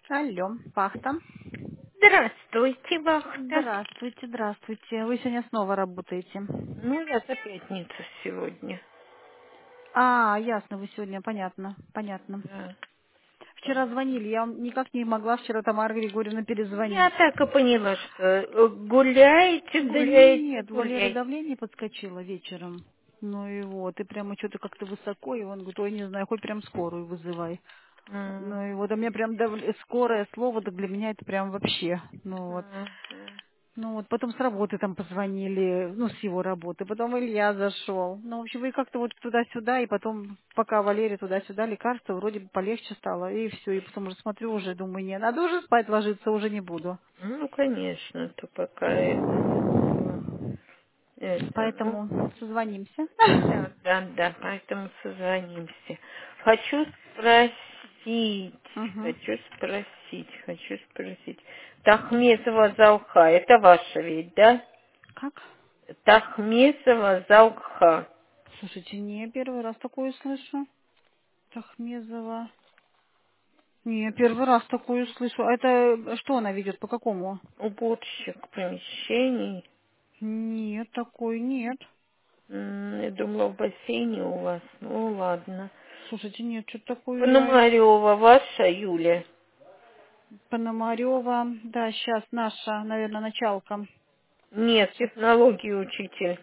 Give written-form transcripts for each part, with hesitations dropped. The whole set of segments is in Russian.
Алло, Пахта. Здравствуйте, Вахта. Здравствуйте, здравствуйте. Вы сегодня снова работаете? Ну, я за пятницу сегодня. А, ясно, вы сегодня, понятно, понятно. Да. Вчера звонили, я вам никак не могла вчера Тамара Григорьевна Я перезвонить. так и поняла, что гуляете, Да гуляете, нет, у Валеры гуляете. давление подскочило вечером. Ну и вот, и прямо что-то как-то высоко, и он говорит, ой, не знаю, хоть прям скорую вызывай. М, Ну и вот, у меня прям скорое слово, так для меня это прям вообще. Ну вот. м. Ну вот, потом с работы там позвонили, ну, с его работы, потом Илья зашел. Ну, в общем, и как-то вот туда-сюда, и потом, пока Валерия туда-сюда, лекарство вроде бы полегче стало, и все, и потом уже смотрю, уже думаю, не, надо уже спать ложиться, уже не буду. Ну, конечно, то пока это не то. Это, ну, Поэтому созвонимся. да, да, да, поэтому созвонимся. Хочу спросить, Угу. хочу спросить, хочу спросить. Тахмезова Залха, это ваша ведь, да? Как? Тахмесова Залха. Слушайте, не, первый раз такое слышу. Тахмезова. Не, первый раз такое слышу. А это что она ведет, по какому? Уборщик помещений. Нет, такой нет. Я думала, в бассейне у вас. Ну, ладно. Слушайте, нет, что-то такое я... Пономарева ваша, Юля? Пономарева, да, сейчас наша, наверное, началка. Нет, Щас. технологии учитель.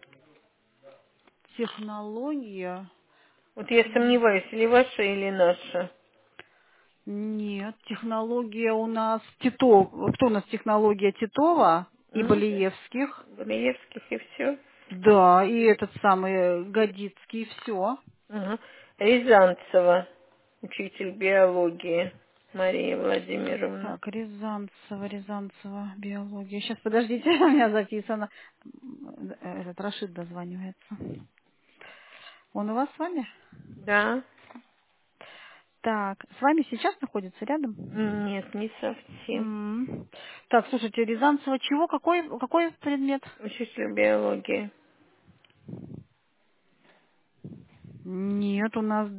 Технология. Вот я М, сомневаюсь, или ваша, или наша. Нет, технология у нас Титов. Кто у нас технология Титова и Ну, Балиевских? Галиевских и все. Да, и этот самый Годицкий, все. Ага. Рязанцева, учитель биологии. Мария Владимировна. Так, Рязанцева, биология. Сейчас, подождите, у меня записано. Этот Рашид дозванивается. Он у вас с вами? Да? Так, с вами сейчас находится рядом? Нет, не совсем. Так, слушайте, Рязанцева чего? Какой предмет? Учитель биологии. Нет, у нас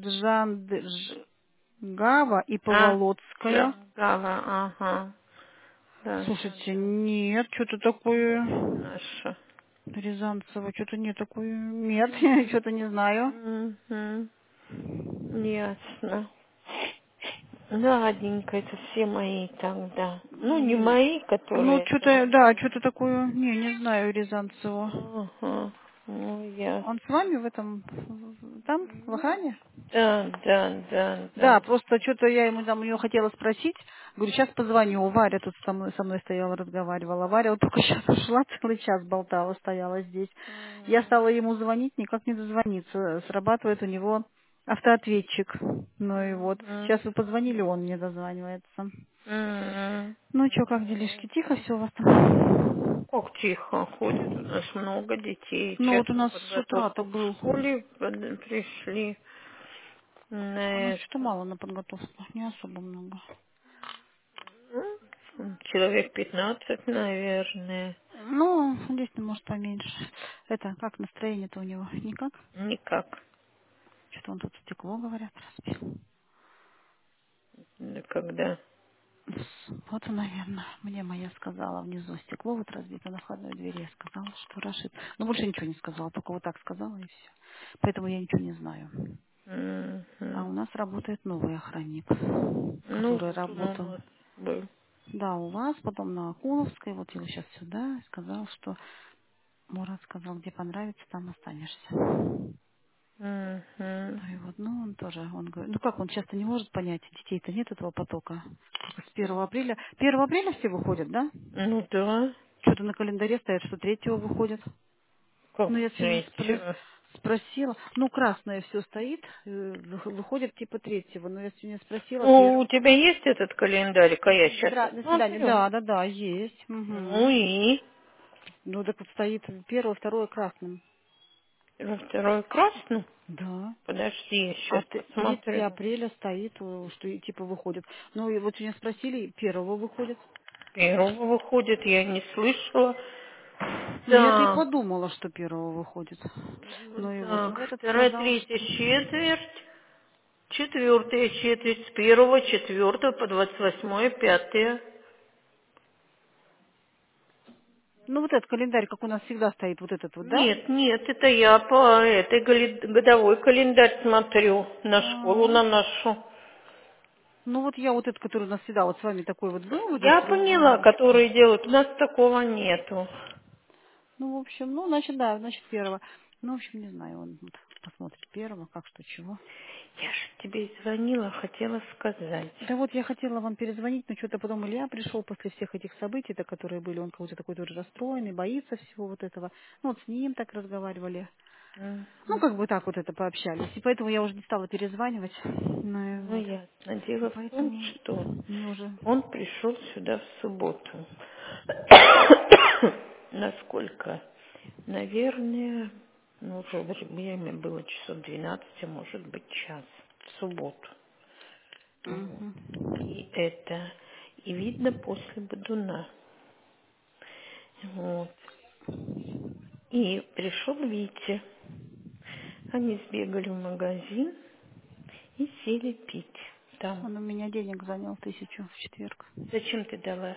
Гава и А, Поволоцкая. Джангава, ага. Да, Слушайте, Джангава. нет, что-то Значит, такое. наша. Рязанцева, что-то нет такое. Нет, что-то не знаю. Мгм. Ясно. Ладненько, это все мои тогда. Ну, не М, мои, Ну, которые что-то, там. да, что-то такое. Не знаю Рязанцеву. Ага. Ну, Он с ясно. вами в этом, там, в Ну, охране? да, да, да, Да, да. просто что-то я ему там у него хотела спросить. Говорю, сейчас позвоню. Варя тут со мной стояла, разговаривала. Варя вот только сейчас ушла, целый час болтала, стояла здесь. Я М, стала ему звонить, никак не дозвониться. Срабатывает у него автоответчик. Ну и вот. мгм, Сейчас вы позвонили, он не дозванивается. м. Ну что, как делишки? Тихо все у вас там? Как тихо ходит, у нас много детей. Ну Сейчас вот у на нас с утра-то подготовку к был. школе пришли У на нас что-то это. мало на подготовку, не особо много. Человек 15, наверное. Ну, здесь может поменьше. Это, как настроение-то у него? Никак? Никак. Что-то он тут стекло, говорят, разбил. Да когда? Вот, наверное, мне моя сказала внизу стекло вот разбито на входной двери. Я сказала, что Рашид. Но больше ничего не сказала, только вот так сказала и все. Поэтому я ничего не знаю. А у Мгм. нас работает новый охранник, Ну который вот он у работал. нас был. Да, у вас, потом на Акуловской, вот его сейчас сюда, и сказал, что Мурат сказал, где понравится, там останешься. Мгм. Ну и вот, ну он тоже, он говорит, ну как, он часто не может понять, детей-то нет этого потока. Только с 1 апреля. 1 апреля все выходят, да? Ну да. Что-то на календаре стоит, что 3 выходят. Как Ну я сегодня третьего? спросила, ну красное все стоит, выходит типа 3, но я сегодня спросила, Ну, у тебя есть этот календарик, а я сейчас До свидания, посмотрю. да, да, да, есть. Ну Угу. и Ну так вот стоит 1, 2 красным. во второй красный. Да. Подожди, я А сейчас 3 посмотрю. апреля стоит, что типа выходит. Ну и вот меня спросили, 1 выходит. Первого выходит, я не слышала. Ну, я-то и Так, подумала, что 1 выходит. Ну и вот, так, ну этот вторая, сказал, третья что... четверть. 4 четверть, с 1-4 по 28-5. Ну, вот этот календарь, как у нас всегда стоит, вот этот вот, да? Нет, нет, это я по этой годовой календарь смотрю, на школу А. на нашу. Ну, вот я вот этот, который у нас всегда вот с вами такой вот был, вот здесь Я поняла, рубашка. которые делают, у нас такого нету. Ну, в общем, ну, значит, да, значит, первого. Ну, в общем, не знаю, он вот посмотрит первого, как что, чего. Я же тебе звонила, хотела сказать. Да вот я хотела вам перезвонить, но что-то потом Илья пришел после всех этих событий, которые были, он какой-то такой тоже расстроенный, боится всего вот этого. Ну, вот с ним так разговаривали. Мгм. Ну, как бы так вот это пообщались. И поэтому я уже не стала перезванивать. Ну, и Ну, вот. ясно. И Дело в том, поэтому что мне уже... он пришел сюда в субботу. Насколько? Наверное, ну, уже время было часов 12, а может быть час. В субботу. Вот. Мгм. И это... И видно после Бодуна. Вот. И пришел Витя. Они сбегали в магазин и сели пить там. Он у меня денег занял 1000 в четверг. Зачем ты дала?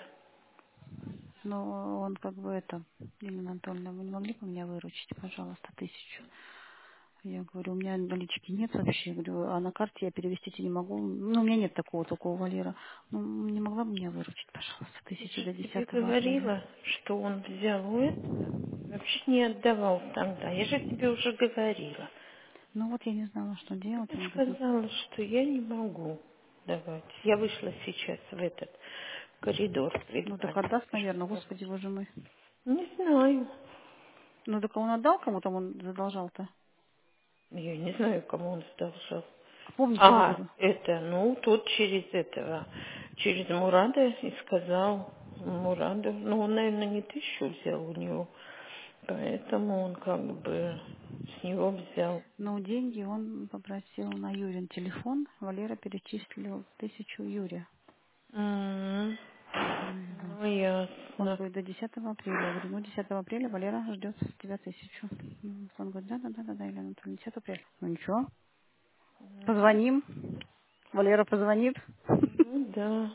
Но он как бы это, Елена Анатольевна, вы не могли бы меня выручить, пожалуйста, 1000? Я говорю, у меня налички нет вообще. Я говорю, а на карте я перевести не могу. Ну, у меня нет такого только у Валера. Ну, не могла бы меня выручить, пожалуйста, Я 1000 же до тебе 10 апреля. говорила, что он взял у этого. Вообще не отдавал тогда. Я же тебе уже говорила. Ну, вот я не знала, что Я делать. бы Он говорит, сказала, что я не могу давать. Я вышла сейчас в этот коридор ну так предбанник. отдаст, наверное, господи, боже мой. Не знаю. Ну, так он отдал кому-то, он задолжал-то. Я не знаю, кому он задолжал. А помните, я А, говорю, это, ну, тот через этого, через Мурада и сказал Мураду, ну, он, наверное, не 1000 взял у него, поэтому он как бы с него взял. но деньги он попросил на Юрин телефон. Валера перечислил 1000 Юре. М, Мгм, вот. Ну, Он ясно. говорит, до 10 апреля. Я говорю, ну, 10 апреля Валера ждет с тебя 1000. Он говорит, да, Елена Анатольевна, 10 апреля. Ну, ничего, позвоним. Валера позвонит. Ну, да,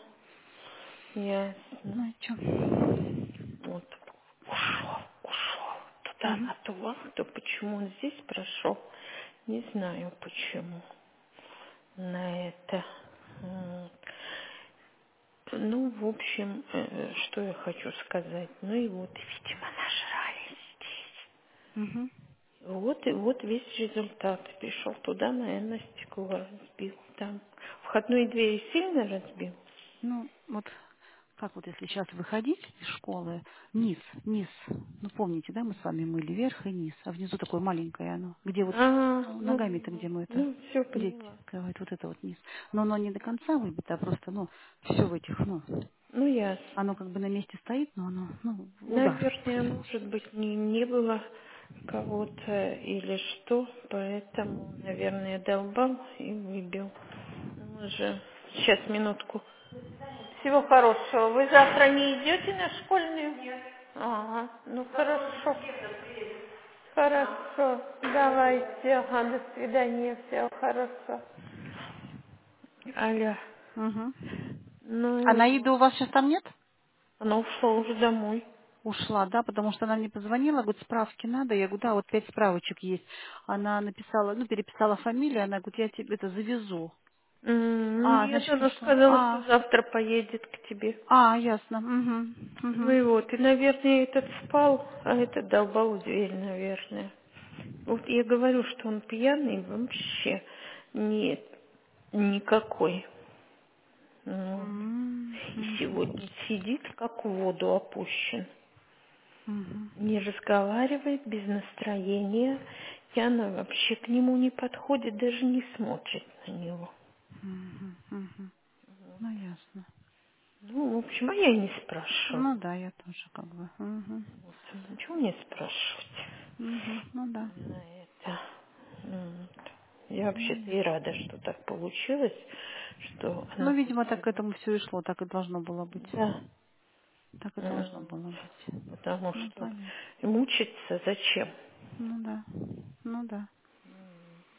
ясно. Ну, и что? Вот, ушел туда Мгм. на ту вахту. Почему он здесь прошел? Не знаю почему. На это. Вот. Ну, в общем, что я хочу сказать. Ну и вот, видимо, нажрались здесь. Мгм. Вот и вот весь результат. Пришел туда, наверное, стекло разбил. Там входные двери сильно разбил. Ну, вот как вот если сейчас выходить из школы, низ. Ну, помните, да, мы с вами мыли верх и низ, а внизу такое маленькое оно, где вот А, ну, ну, ногами-то, где мы это, ну, все дети поняла. открывают, вот это вот низ. Но оно не до конца выбито, а просто, ну, все в этих, ну, Ну, ясно. оно как бы на месте стоит, но оно, ну, удар. Наверное, может быть, не было кого-то или что, поэтому, наверное, долбал и выбил. Ну, уже. Сейчас, минутку. Всего хорошего. Вы завтра не идете на школьную? Нет. Ага, ну хорошо. Хорошо. Давайте. Ага, до свидания. Всего хорошо. Алло. Угу. Ну А и Наида вот. у вас сейчас там нет? Она ушла уже домой. Ушла, да, потому что она мне позвонила, говорит, справки надо. Я говорю, да, вот 5 справочек есть. Она написала, ну, переписала фамилию, она говорит, я тебе это завезу. А, Нет, значит, она ушла. сказала, что завтра поедет к тебе. Ясно. Угу. Ну Угу. и вот, и, наверное, этот спал, а этот долбал в дверь, наверное. Вот я говорю, что он пьяный вообще нет, никакой. Вот. И Угу. сегодня сидит, как в воду опущен. Угу. Не разговаривает, без настроения. Яна вообще к нему не подходит, даже не смотрит на него. Угу. Ну, ясно. Ну, в общем, а я и не спрашиваю. Ну, да, я тоже как бы. Угу. Вот, ничего не спрашивать Угу. Ну, да. на это. Вот. Я Ну, вообще-то и ясно. рада, что так получилось, что Ну, она видимо, так к сегодня... этому все и шло, так и должно было быть. Да, Так и должно было быть. потому Ну, что понятно. мучиться зачем? Ну, да. Ну, да.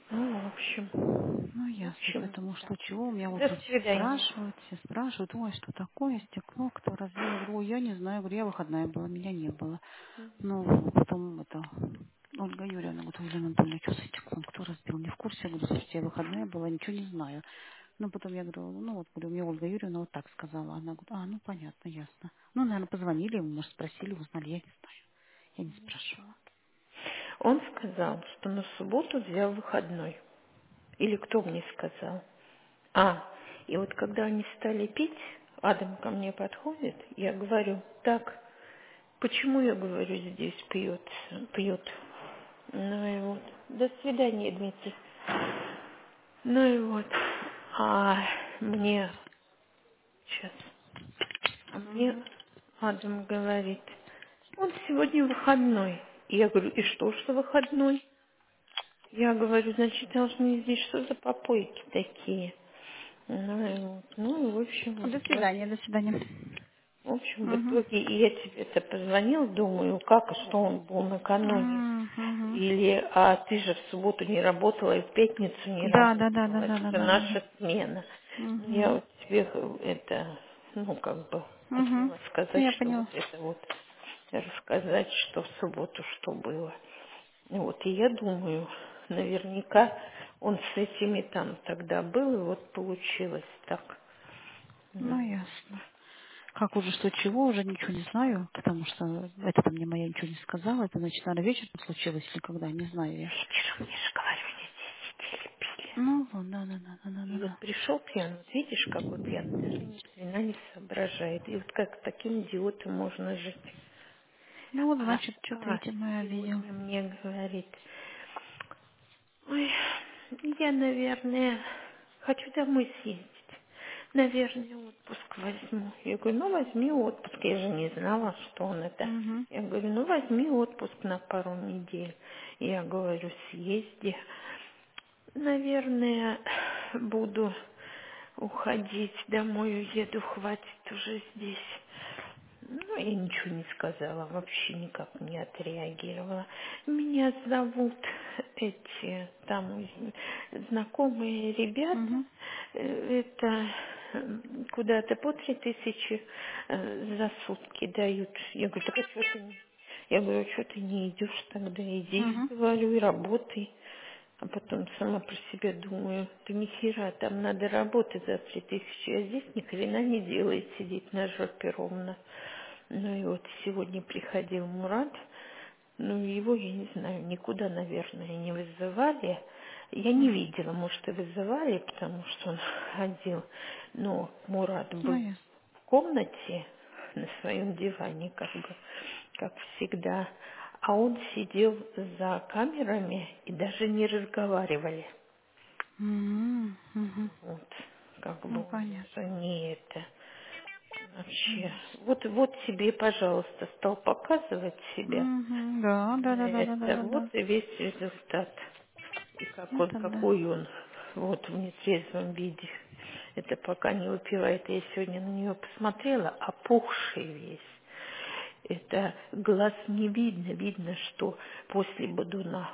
Ну, в общем, Ну, ясно. Поэтому так. что, чего? У меня вот До тут свидания. все спрашивают, ой, что такое, стекло, кто разбил? Я говорю, ой, я не знаю, я говорю, я выходная была, меня не было. Ну, потом это, Ольга Юрьевна, говорит, Ольга Анатольевна, что с стеклом, кто разбил? Не в курсе, я говорю, слушайте, я выходная была, ничего не знаю. Ну, потом я говорю, ну, вот, говорю, мне Ольга Юрьевна вот так сказала. Она говорит, ну, понятно, ясно. Ну, наверное, позвонили ему, может, спросили, узнали, я не знаю. Я не спрашивала. Он сказал, что на субботу взял выходной. Или кто мне сказал? И вот когда они стали пить, Адам ко мне подходит, я говорю, так, почему, я говорю, здесь пьют? Ну и вот, до свидания, Дмитрий. Ну и вот, а мне, сейчас, а мне Мгм. Адам говорит, он сегодня выходной. И я говорю, и что выходной? Я говорю, значит, должны здесь что за попойки такие? Ну и в общем, До свидания, до свидания. в Угу. итоге и я тебе-то позвонил, думаю, как и что он был накануне. Угу. Или, а ты же в субботу не работала и в пятницу не Да, да, да, да, работала. да, Это да, же да, да, да. наша смена. Ну, я Угу. вот тебе это, как бы Угу. хотела сказать, Я что поняла. вот это вот рассказать, что в субботу что было. Вот, и я думаю, наверняка он с этими там тогда был, и вот получилось так. Ну, ясно. Как уже что чего, уже ничего не знаю, потому что это мне моя ничего не сказала. Это, значит, наверное, вечером случилось или когда, не знаю я. Вечером, я же говорю, они здесь сидели, пили. Ну, вот, да, да, да, да, да, да, И вот да. пришел пьяный, вот видишь, какой пьяный, даже ни хрена не соображает. И вот как таким идиотом можно жить. Ну, вот, А, значит, что-то, видимо, видел. сегодня мне говорит, ой, я, наверное, хочу домой съездить. Наверное, отпуск возьму. Я говорю, ну возьми отпуск. Я же не знала, что он это. Угу. Я говорю, ну возьми отпуск на пару недель. Я говорю, съезди. Наверное, буду уходить домой, уеду, хватит уже здесь. Ну, я ничего не сказала, вообще никак не отреагировала. Меня зовут эти там знакомые ребята, Угу. это куда-то по 3000 за сутки дают. Я говорю, так а что ты не... Я говорю, а что ты не идешь тогда, иди, Угу. говорю, и работай. А потом сама про себя думаю, да нихера, там надо работать за 3000, а здесь ни хрена не делает, сидит на жопе ровно. Ну и вот сегодня приходил Мурат, ну его, я не знаю, никуда, наверное, не вызывали. Я не видела, может, и вызывали, потому что он ходил. Но Мурат Ну, был ясно. в комнате на своем диване, как бы, как всегда. А он сидел за камерами и даже не разговаривали. Угу. Угу. Вот, как бы Ну, он понятно. даже не это. Вообще, Ясно. вот тебе, пожалуйста, стал показывать себя. Угу. Да, да, да, да, да, да, Это да, вот да. и весь результат. И Это да. какой он вот в нетрезвом виде. Это пока не выпивает. Я сегодня на нее посмотрела, опухший весь. Это глаз не видно, видно, что после бодуна.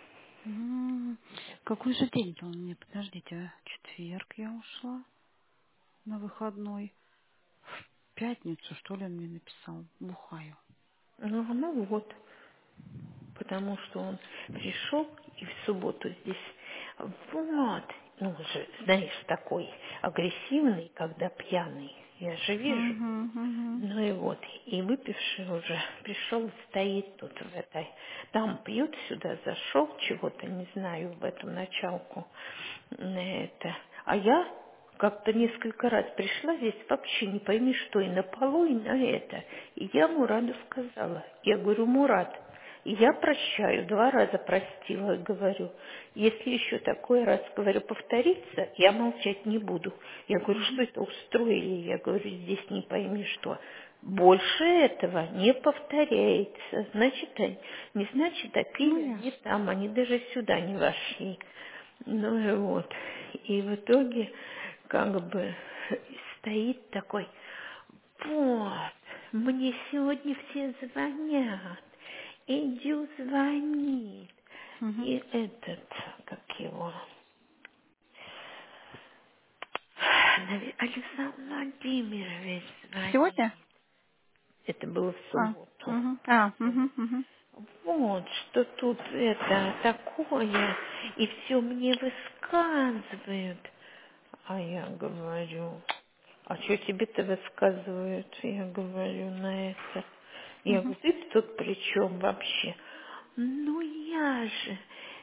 Какой же день-то он мне? Подождите, четверг я ушла на выходной. В пятницу, что ли, он мне написал? Бухаю. Ну вот. Потому что он пришел и в субботу здесь, вот, ну, он же, знаешь, такой агрессивный, когда пьяный, я же вижу. Угу, угу. Ну и вот, и выпивший уже пришел, стоит тут в этой, там пьют, сюда зашел, чего-то, не знаю, в эту началку, на это. А я как-то несколько раз пришла здесь, вообще не пойми что, и на полу, и на это. И я Мураду сказала, я говорю, Мурат, я прощаю, 2 раза простила, говорю. Если еще такой раз, говорю, повторится, я молчать не буду. Я говорю, что это устроили? Я говорю, здесь не пойми что. Больше этого не повторяется. Значит, не значит, а Ну, пили они ясно. там, они даже сюда не вошли. Ну и вот. И в итоге, как бы, стоит такой, вот, мне сегодня все звонят. Эдю звонит. Мгм. И этот, как его, Александр Владимирович звонит. Сегодня? Это было в А. субботу. Мгм. А. Мгм. Мгм. Вот, что тут это такое, и все мне высказывают. А я говорю, а что тебе-то высказывают? Я говорю на это. Я Мгм. говорю, ты тут при чем вообще? Ну я же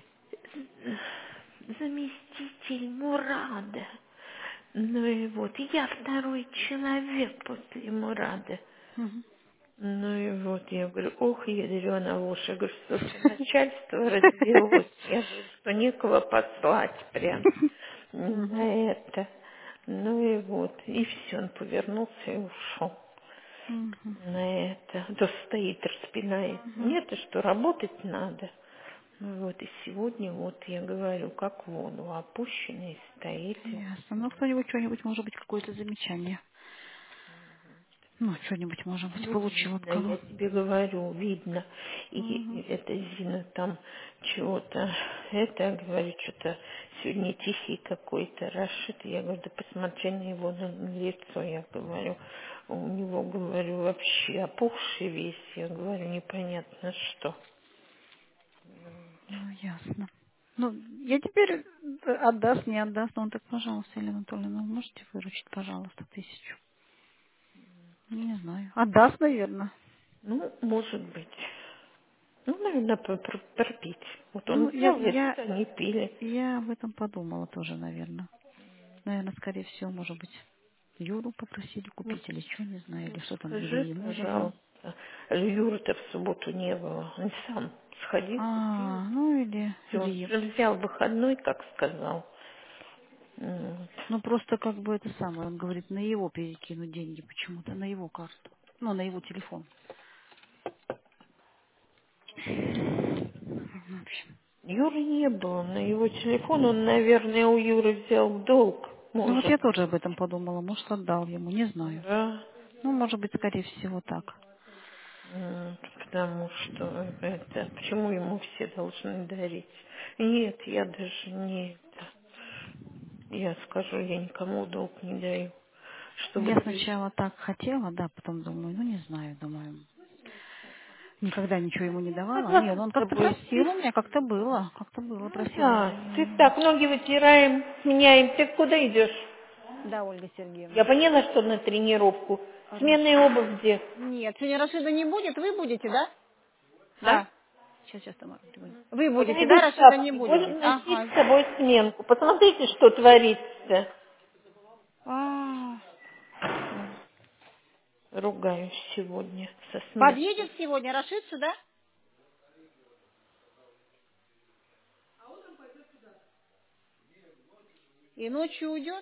заместитель Мурада. Ну и вот, я второй человек после Мурада. Мгм. Ну и вот, я говорю, ох, ядрёна ложь. Я говорю, что все начальство развелось. Я говорю, что некого послать прям Мгм. на это. Ну и вот, и все, он повернулся и ушел Мгм. на это. То стоит, распинает. Мгм. Мне-то что, работать надо. Ну вот, и сегодня вот я говорю, как в воду опущенный стоит. И Ясно. всё. Ну, кто-нибудь, что-нибудь, может быть, какое-то замечание. Ну, что-нибудь, может быть, Ну, получил от видно, кого. я тебе говорю, видно. Мгм. И это Зина там чего-то, это, говорю, что-то сегодня тихий какой-то, Рашид. Я говорю, да посмотри на его на лицо, я говорю. У него, говорю, вообще опухший весь, я говорю, непонятно что. Ну, ясно. Ну, я теперь отдаст, не отдаст. Ну, он так, пожалуйста, Елена Анатольевна, вы можете выручить, пожалуйста, 1000? Не знаю. Отдаст, наверное. Ну, может быть. Ну, наверное, пропить. Вот он Ну, взял, и тут они пили. я об этом подумала тоже, наверное. Наверное, скорее всего, может быть, Юру попросили Ну, купить или что, не знаю, или что там, или скажи, ему заказал. пожалуйста. Юры-то в субботу не было. Он сам сходил, купил. Ну Все, он же взял выходной, как сказал. Вот. ну просто как бы это самое, он говорит, на его перекинуть деньги почему-то, на его карту. Ну, на его телефон. В общем. Юры не было. На его телефон он, наверное, у Юры взял в долг. Ну вот Может я тоже быть. об этом подумала, может, отдал ему, не знаю. Да. Ну, может быть, скорее всего, так. Потому что это... Почему ему все должны дарить? Нет, я даже не это... Я скажу, я никому в долг не даю. Чтобы Я друзья... сначала так хотела, да, потом думаю, ну, не знаю, думаю, никогда ничего ему не давала. Не, ну Согласна он с как-то тобой. просил у меня, как-то было, Ну просил, да, говорю, ты не. так, ноги вытираем, меняем. Ты куда идешь? Да, Ольга Я Сергеевна. поняла, что на тренировку. Хорошо. Сменная обувь где? Нет, сегодня Рашида не будет, вы будете, да? Да? Сейчас, Тамара. Вы Куда будете, да, идут Рашида не шапки? будет быть? Будем носить Ага. с собой сменку. Посмотрите, что творится. А, Ругаюсь сегодня со смеху. подъедет сегодня Рашид сюда и ночью уйдет?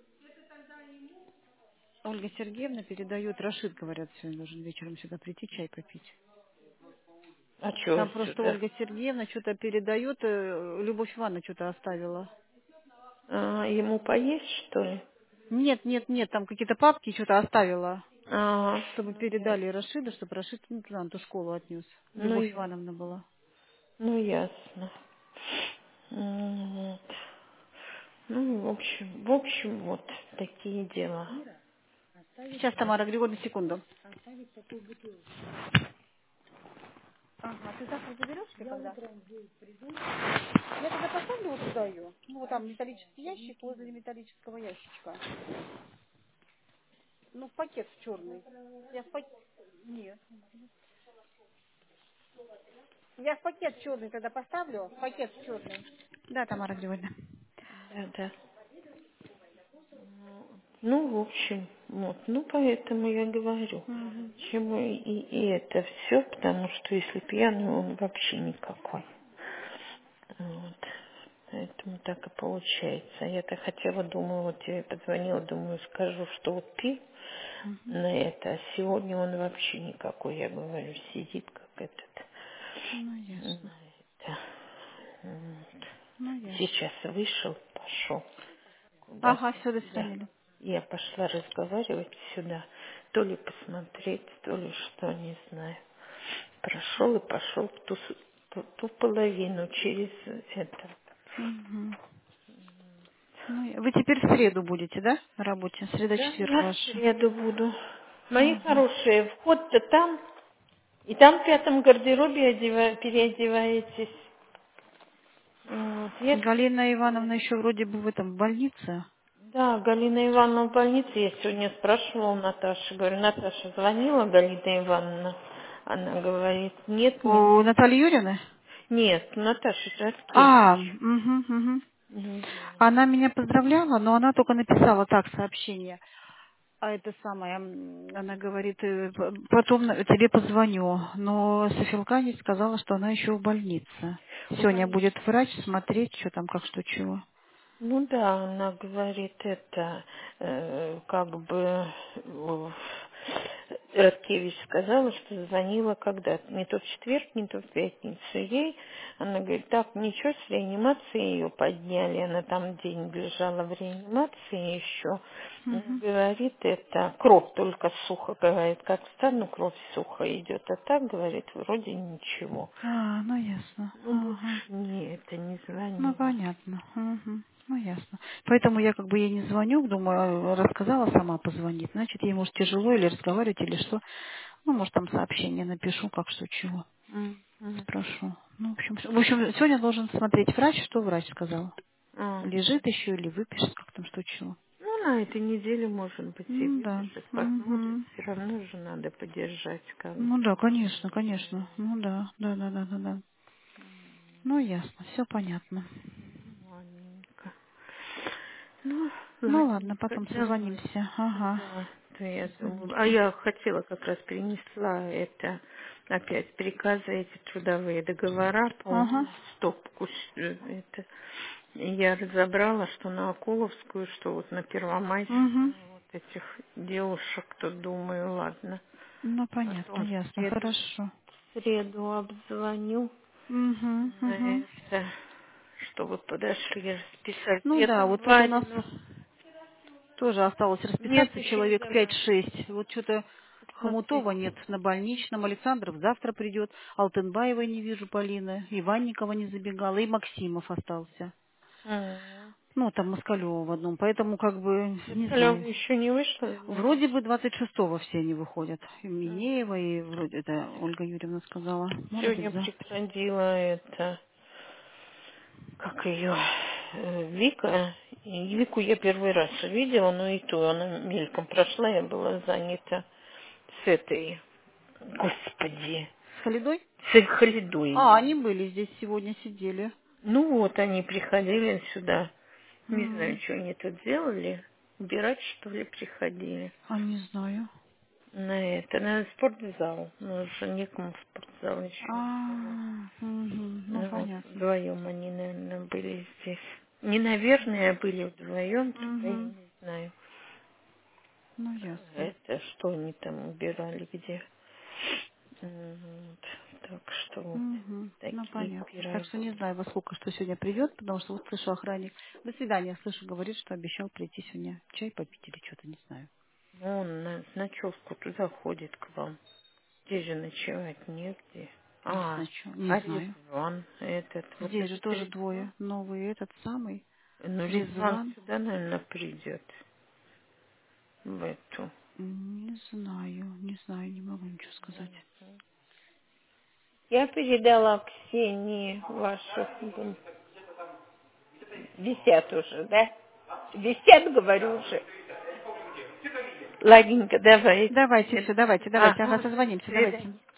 Ольга Сергеевна передает, Рашид, говорят, сегодня должен вечером сюда прийти чай попить. А что Там просто сюда? Ольга Сергеевна что-то передает, Любовь Ивановна что-то оставила. Ему поесть, что ли? Нет, нет, нет, там какие-то папки что-то оставила, чтобы Ну, передали Рашиду, чтобы Рашид ну, туда, на ту школу отнес. ну, Любовь Ивановна была. ну, ясно. Вот. Ну, в общем, вот такие дела. Сейчас, Тамара Григорьевна, секунду. Ага, ты завтра заберешь или когда? Я тогда поставлю вот туда ее. Ну, вот там металлический ящик возле металлического ящичка. Ну, в пакет в черный. Я в пакет... Нет. Я в пакет черный тогда поставлю. В пакет черный. Да, Тамара Григорьевна. Да, да. Ну, в общем, вот. Ну, поэтому я говорю, Мгм. чему и это все, потому что если пьяный, он вообще никакой. Вот. Поэтому так и получается. А я-то хотела, думаю, вот я позвонила, думаю, скажу, что вот пил Мгм. на это, а сегодня он вообще никакой, я говорю, сидит как этот. Ну, На ясно. это. Вот. Ну, ясно. Сейчас вышел, пошел Ага, куда-то. все, до Да. свидания. Я пошла разговаривать сюда, то ли посмотреть, то ли что, не знаю. Прошел и пошел в ту ту половину через это. Мгм. Ну, вы теперь в среду будете, да, на работе? Да, Среда-четверг я в ваша. среду буду. Мои Ага. хорошие, вход-то там, и там в пятом гардеробе переодеваетесь. Вот, Галина Ивановна еще вроде бы в этом в больнице. да, Галина Ивановна в больнице. Я сегодня спрашивала у Наташи. Говорю, Наташа, звонила Галина Ивановна? Она говорит, нет, не У звонила. Натальи Юрьевны? Нет, Наташа Шаткевич. А, угу, угу. Не Она меня поздравляла, но она только написала так сообщение. А это самое, она говорит, потом тебе позвоню. Но Софилканец сказала, что она еще в больнице. в Сегодня больнице. будет врач смотреть, что там, как, что, чего. Ну да, она говорит это, как бы Радкевич сказала, что звонила когда-то, не то в четверг, не то в пятницу ей. Она говорит, так, ничего, с реанимацией ее подняли, она там день лежала в реанимации еще. Она Мгм. говорит, это кровь только сухо, говорит, как встану, кровь сухо идет, а так, говорит, вроде ничего. А, ну ясно. Ну, больше Ага. не, это не Ну, звонила. понятно. Мгм. Ну, ясно. Поэтому я как бы ей не звоню, думаю, рассказала, сама позвонит. Значит, ей, может, тяжело или разговаривать, или что. Ну, может, там сообщение напишу, как что, чего. Мгм. Спрошу. Ну, в общем, сегодня должен смотреть врач, что врач сказал. А, Лежит еще или выпишет, как там, что, чего. ну, на этой неделе, может быть, и Ну, да. выпишет, посмотрит. Мгм. Все равно же надо поддержать, как бы. Ну, да, конечно, конечно. Ну, да, да, да, да, да, да. Ну, ясно, все понятно. Ладненько. Ну, Ну, ладно, ладненько, потом давай. созвонимся. Ага. Да, то я думаю. А Созвонимся. я хотела как раз перенесла это опять приказы, эти трудовые договора, Ага. по-моему, в стопку. Это я разобрала, что на Акуловскую, что вот на Угу. Первомайскую, вот этих девушек, то думаю, ладно. Ну, понятно, Потом ясно, хорошо. в среду обзвоню Угу, на угу. это, чтобы подошли расписать. Ну, да, Эту вот тут у нас Варину тоже осталось нет расписаться еще человек давай. пять-шесть. Вот что-то Смотри. Хомутова нет на больничном, Александров завтра придет, Алтынбаевой не вижу, Полины, Иванникова не забегала, и Максимов остался. М. Ну, там Москалева в одном, поэтому как бы не Москалёва знаю. еще не вышла замуж? Вроде бы 26-го все они выходят. И Минеева, и вроде это Ольга Юрьевна сказала. Может быть, Сегодня завтра. приходила это, как ее, Вика. И Вику я первый раз увидела, но и то она мельком прошла, я была занята с этой, господи, С Халидой? с Халидой А, они была. были здесь сегодня, сидели. Ну вот, они приходили сюда. Не знаю, М, что они тут делали. Убирать, что ли, приходили. А не знаю. На это, на спортзал. Ну, уже некому в спортзал еще А, не ходить. мгм, ну Ну, вот понятно. вдвоем они, наверное, были здесь. Не, наверное, были вдвоем, только я Мгм, не знаю. Ну ясно. Это что они там убирали, где. Вот. Так что вот Ну такие понятно. Так что не пироги. знаю, во сколько что сегодня придет, потому что вот слышу охранник. До свидания, слышу, говорит, что обещал прийти сегодня чай попить или что-то, не знаю. Ну, он на ночевку туда ходит к вам. Здесь же ночевать негде. А, Не а знаю. Резван этот, вот Здесь же этот тоже Резван. двое. Новый этот самый. Ну, Резван Резван. сюда, наверное, придет. В эту. Не знаю, не могу ничего сказать. Я передала Ксении вашу. Висят уже, да? Висят, говорю уже. Ладненько, давай. Давайте, все, давайте. Ага, Ага, до созвонимся, давайте. свидания.